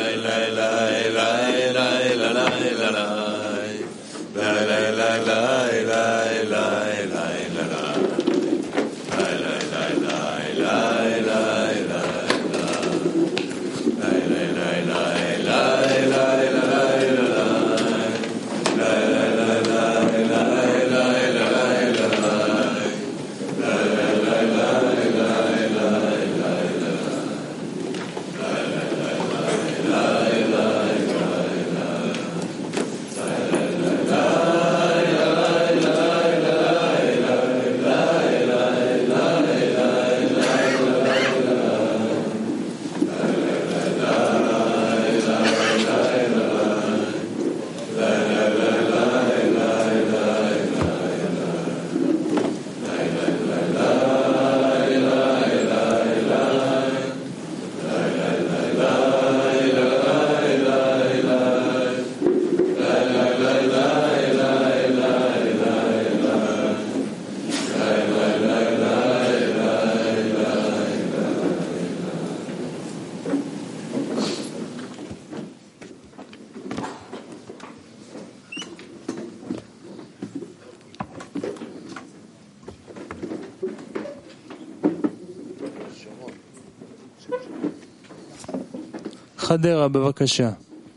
חדרה, בבקשה.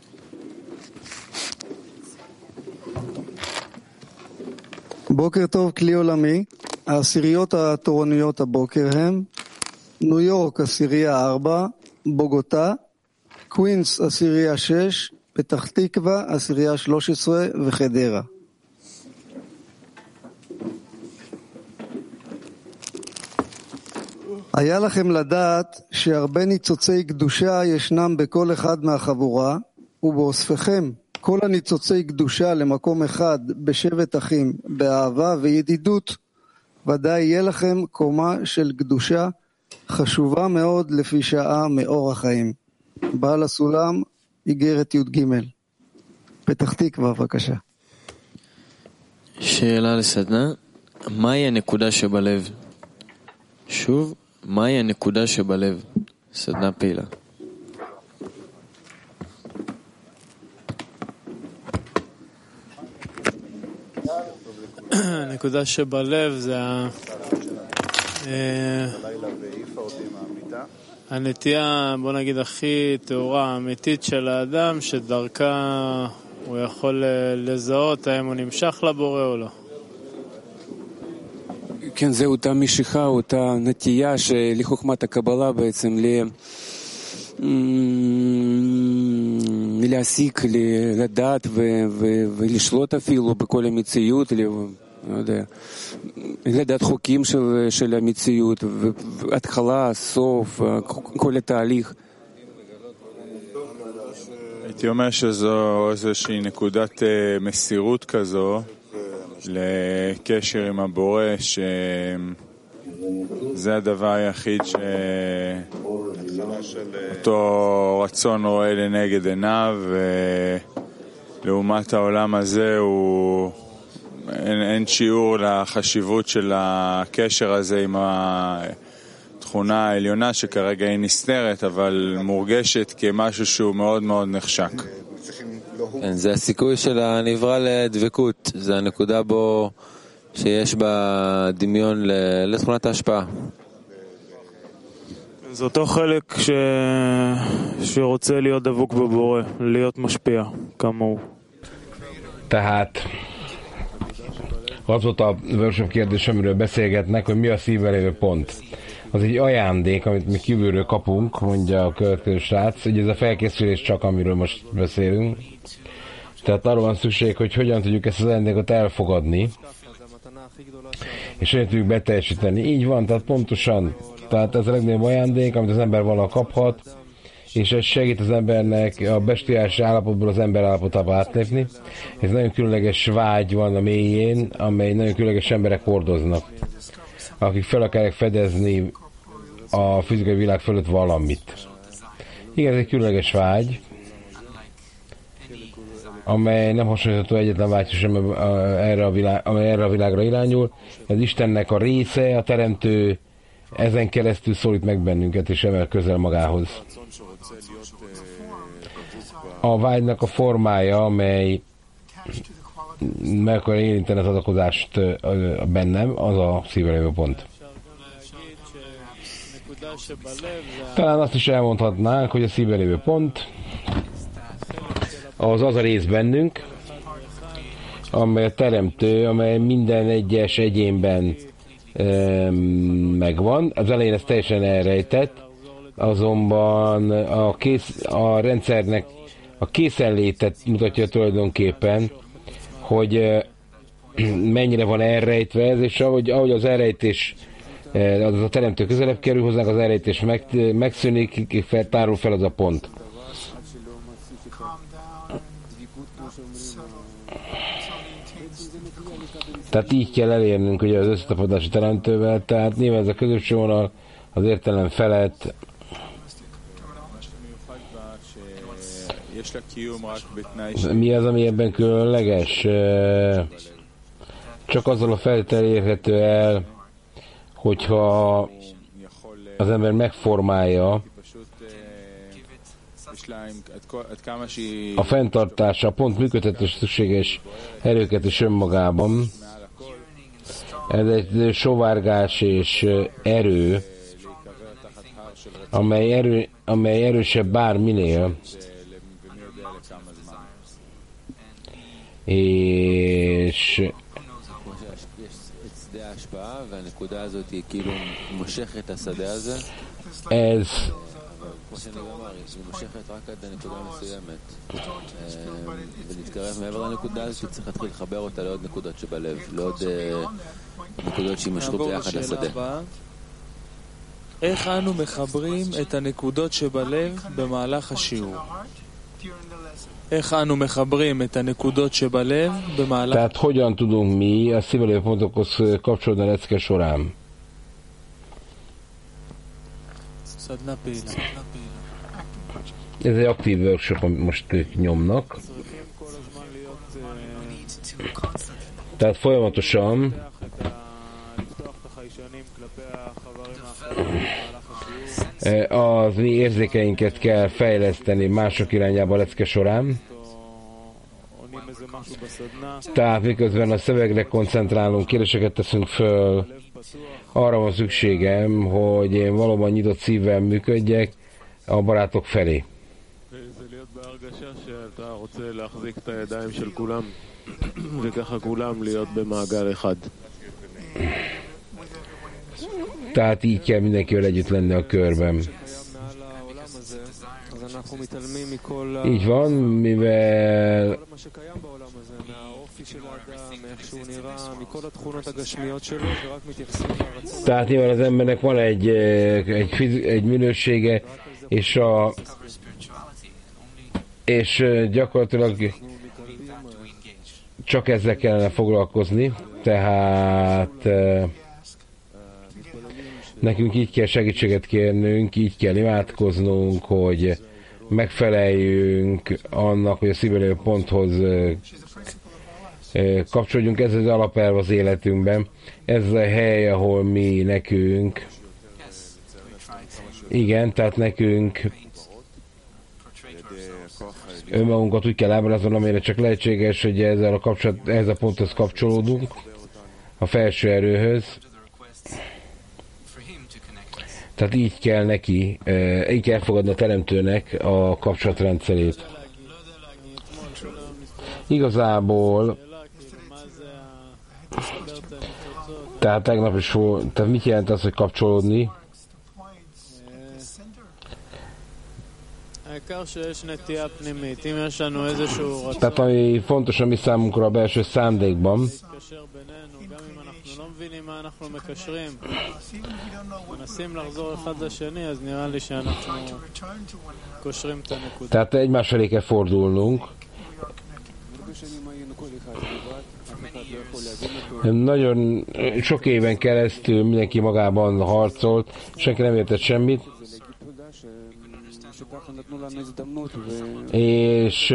בוקר טוב, כלי עולמי. העשיריות התורניות הבוקר הם ניו יורק עשירייה 4, בוגוטה, קווינס עשירייה 6, פתח תקווה עשירייה 13 וחדרה. היה לכם לדעת שהרבה ניצוצי קדושה ישנם בכל אחד מהחבורה, ובאוספכם כל הניצוצי קדושה למקום אחד בשבט אחים, באהבה וידידות, ודאי יהיה לכם קומה של קדושה חשובה מאוד לפי שעה מאור החיים. בעל הסולם, איגרת י"ג. פתח תקווה, בבקשה. שאלה לסדנה, מהי הנקודה שבלב? שוב, מהי הנקודה שבלב? סדנה פעילה. הנקודה שבלב זה הנטייה, בוא נגיד, הכי טהורה, האמיתית של האדם, שדרכה הוא יכול לזהות האם הוא נמשך לבורא או לא. כן, זה אותה משיכה, אותה נטייה שלחוכמת הקבלה בעצם להסיק, לדעת ולשלוט אפילו בכל המציאות, לא יודע, לדעת חוקים של המציאות, התחלה, סוף, כל התהליך. הייתי אומר שזו איזושהי נקודת מסירות כזו לקשר עם הבורא, שזה הדבר היחיד שאותו רצון רואה לנגד עיניו, ולעומת העולם הזה אין שיעור לחשיבות של הקשר הזה עם התכונה העליונה שכרגע היא נסתרת, אבל מורגשת כמשהו שהוא מאוד מאוד נחשק. כן, זה הסיכוי של הנברא לדבקות, זה הנקודה בו שיש בה דמיון לתכונת ההשפעה. זה אותו חלק שרוצה להיות דבוק בבורא, להיות משפיע kamahu. Tehát az volt a workshop kérdés, amiről beszélgetnek, hogy mi a szívvel lévő pont. Az egy ajándék, amit mi kívülről kapunk, mondja a következő srác, hogy ez a felkészülés csak, amiről most beszélünk. Tehát arról van szükség, hogy hogyan tudjuk ezt az ajándékot elfogadni, és hogyan tudjuk beteljesíteni. Így van, tehát pontosan. Tehát ez a legnagyobb ajándék, amit az ember valaha kaphat, és ez segít az embernek a bestiális állapotból az ember állapotába átlépni. Ez nagyon különleges vágy van a mélyén, amely nagyon különleges emberek hordoznak, akik fel akarják fedezni a fizikai világ fölött valamit. Igen, ez egy különleges vágy, amely nem hasonlítható egyetlen vágy sem amely erre a világra irányul. Ez Istennek a része, a teremtő ezen keresztül szólít meg bennünket, és emel közel magához. A vágynak a formája, amely meg akar érinteni az adakozást bennem, az a szívelevő pont. Talán azt is elmondhatnánk, hogy a szívelevő pont az a rész bennünk, amely a teremtő, amely minden egyes egyénben megvan. Az elején ez teljesen elrejtett, azonban a rendszernek a készenlétet mutatja tulajdonképpen, hogy mennyire van elrejtve ez, és ahogy az elrejtés, az a teremtő közelebb kerül hozzánk, az elrejtés megszűnik, tárul fel az a pont. Tehát így kell elérnünk ugye az összetapadási teremtővel, tehát nyilván ez a közösség vonal az értelem felett. Mi az, ami ebben különleges? Csak azzal a feltétel érhető el, hogyha az ember megformálja a fenntartása, a pont működtetés szükséges erőket is önmagában. Ez egy sovárgás és erő, amely erősebb bárminél, és ez ולהתקרב מעבר לנקודה הזאת שצריך להתחיל לחבר אותה לעוד נקודות שבלב, לעוד נקודות שימשכו ביחד לשדה. איך אנו מחברים את הנקודות שבלב במהלך השיעור? איך אנו מחברים את הנקודות שבלב במהלך... Tehát hogyan tudunk mi a szívelő pontokhoz kapcsolódni a lecke során? Ez egy aktív workshop, amit most ők nyomnak. Tehát folyamatosan az mi érzékeinket kell fejleszteni mások irányába a lecke során. Tehát miközben a szövegre koncentrálunk, kérdéseket teszünk föl, arra van szükségem, hogy én valóban nyitott szívvel működjek a barátok felé. Tehát így kell mindenkivel együtt lenni a körben. Így van, mivel tehát nyilván az embernek van egy minősége, és gyakorlatilag csak ezzel kellene foglalkozni, tehát nekünk így kell segítséget kérnünk, így kell imádkoznunk, hogy megfeleljünk annak, hogy a szívelő ponthoz kapcsolódjunk. Ez az alapelv az életünkben. Ez a hely, ahol mi nekünk, igen, tehát nekünk önmagunkat úgy kell ábrázolni, amire csak lehetséges, hogy ehhez a ponthoz kapcsolódunk, a felső erőhöz. Tehát így kell neki, így kell elfogadni a teremtőnek a kapcsolatrendszerét. Igazából, tehát tegnap is volt, tehát mit jelent az, hogy kapcsolódni? Tehát ami fontos a mi számunkra a belső szándékban, tehát egymás felé kell fordulnunk. Nagyon sok éven keresztül mindenki magában harcolt, senki nem értett semmit, és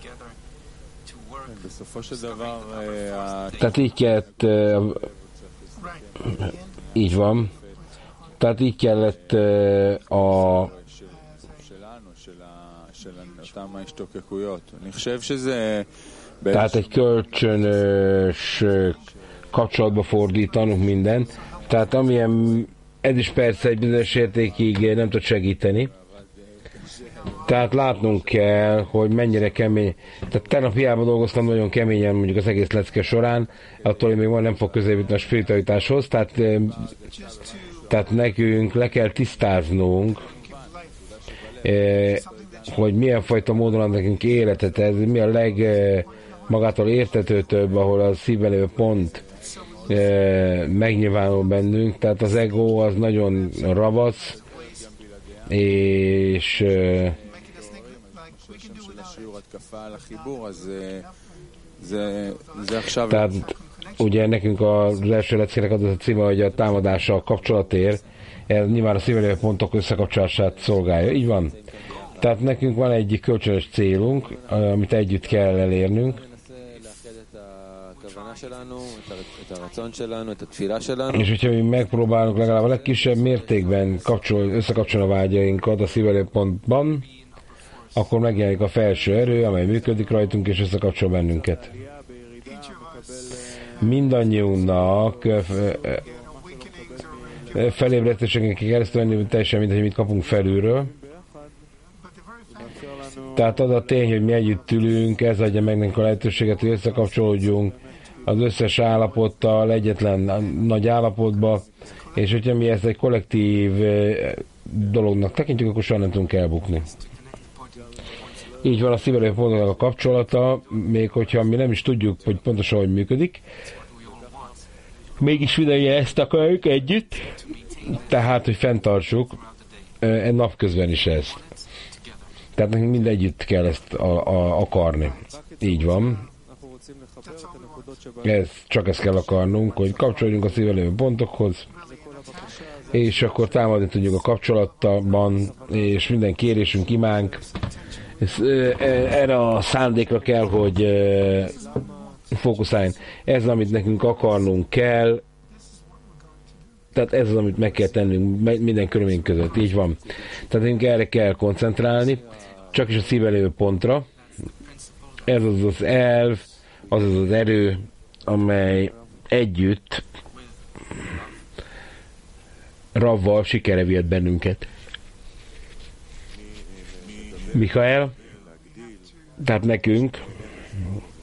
tehát így kellett Így van. Tehát így kellett tehát egy kölcsönös kapcsolatba fordítanunk minden. Tehát amilyen, ez is persze egy bizonyos értékig nem tud segíteni. Tehát látnunk kell, hogy mennyire kemény. Tehát tegnap hiába dolgoztam nagyon keményen mondjuk az egész lecke során, attól én még nem fog közelíteni a spiritualitáshoz, tehát nekünk le kell tisztáznunk, hogy milyen fajta módon ad nekünk életet, ez mi a magától értetőbb, ahol a szívben lévő pont megnyilvánul bennünk, tehát az ego az nagyon ravasz, és tehát ugye nekünk az első leckének az a címe, hogy a támadása a kapcsolatért, ez nyilván a szívvelő pontok összekapcsolását szolgálja, így van. Tehát nekünk van egy kölcsönös célunk, amit együtt kell elérnünk, és hogyha mi megpróbálunk legalább a legkisebb mértékben összekapcsolni a vágyainkat a szívelőpontban, akkor megjelenik a felső erő, amely működik rajtunk és összekapcsol bennünket. Mindannyiunknak felébresztéseken keresztül venni teljesen mindegy, mit kapunk felülről. Tehát az a tény, hogy mi együtt ülünk, ez adja meg nekünk a lehetőséget, hogy összekapcsolódjunk az összes állapottal, egyetlen nagy állapotba, és hogyha mi ezt egy kollektív dolognak tekintjük, akkor soha nem tudunk elbukni. Így van a szívelő pontoknak a kapcsolata, még hogyha mi nem is tudjuk, hogy pontosan hogy működik, mégis videje ezt akarjuk együtt, tehát, hogy fenntartsuk egy napközben is ezt. Tehát nekünk mind együtt kell ezt akarni. Így van. Csak ezt kell akarnunk, hogy kapcsolódjunk a szívelő pontokhoz, és akkor támadni tudjuk a kapcsolatban, és minden kérésünk, imánk, erre a szándékra kell, hogy fókuszáljon. Ez az, amit nekünk akarnunk kell, tehát ez az, amit meg kell tennünk minden körülmény között, így van. Tehát nekünk erre kell koncentrálni, csak is a szívelő pontra. Ez az az elv, az az az erő, amely együtt Ravval sikerre vihet bennünket. Mikael, tehát nekünk